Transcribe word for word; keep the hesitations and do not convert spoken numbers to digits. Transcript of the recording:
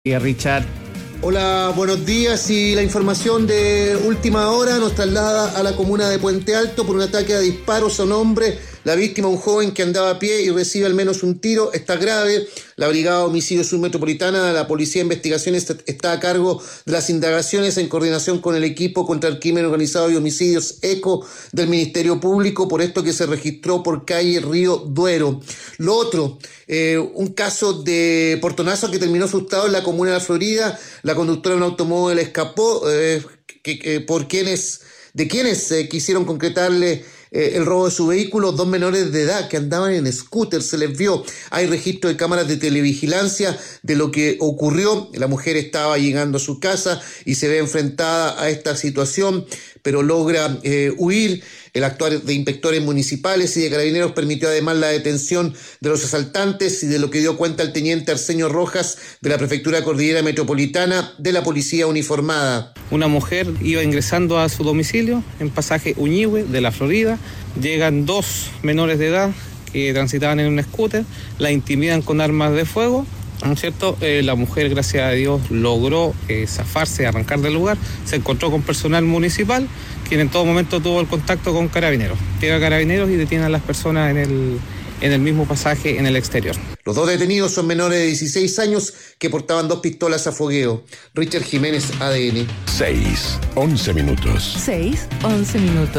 Y Richard. Hola, buenos días. Y la información de última hora nos traslada a la comuna de Puente Alto por un ataque a disparos a un hombre. La víctima, un joven que andaba a pie y recibe al menos un tiro, está grave. La Brigada de Homicidios Submetropolitana de la Policía de Investigaciones está a cargo de las indagaciones en coordinación con el equipo contra el crimen organizado y homicidios ECO del Ministerio Público, por esto que se registró por calle Río Duero. Lo otro, eh, un caso de portonazo que terminó asustado en la comuna de La Florida. La conductora de un automóvil escapó eh, que, que, por quienes, de quienes eh, quisieron concretarle Eh, el robo de su vehículo. Dos menores de edad que andaban en scooter, se les vio. Hay registro de cámaras de televigilancia de lo que ocurrió. La mujer estaba llegando a su casa y se ve enfrentada a esta situación, pero logra eh, huir. El actuar de inspectores municipales y de carabineros permitió además la detención de los asaltantes y de lo que dio cuenta el teniente Arsenio Rojas de la Prefectura Cordillera Metropolitana de la Policía Uniformada. Una mujer iba ingresando a su domicilio en pasaje Uñihue de La Florida. Llegan dos menores de edad que transitaban en un scooter, la intimidan con armas de fuego. ¿No es cierto? Eh, la mujer, gracias a Dios, logró eh, zafarse, arrancar del lugar. Se encontró con personal municipal, quien en todo momento tuvo el contacto con carabineros. Llega carabineros y detiene a las personas en el, en el mismo pasaje en el exterior. Los dos detenidos son menores de dieciséis años que portaban dos pistolas a fogueo. Richard Jiménez, A D N. seis, once minutos. seis, once minutos.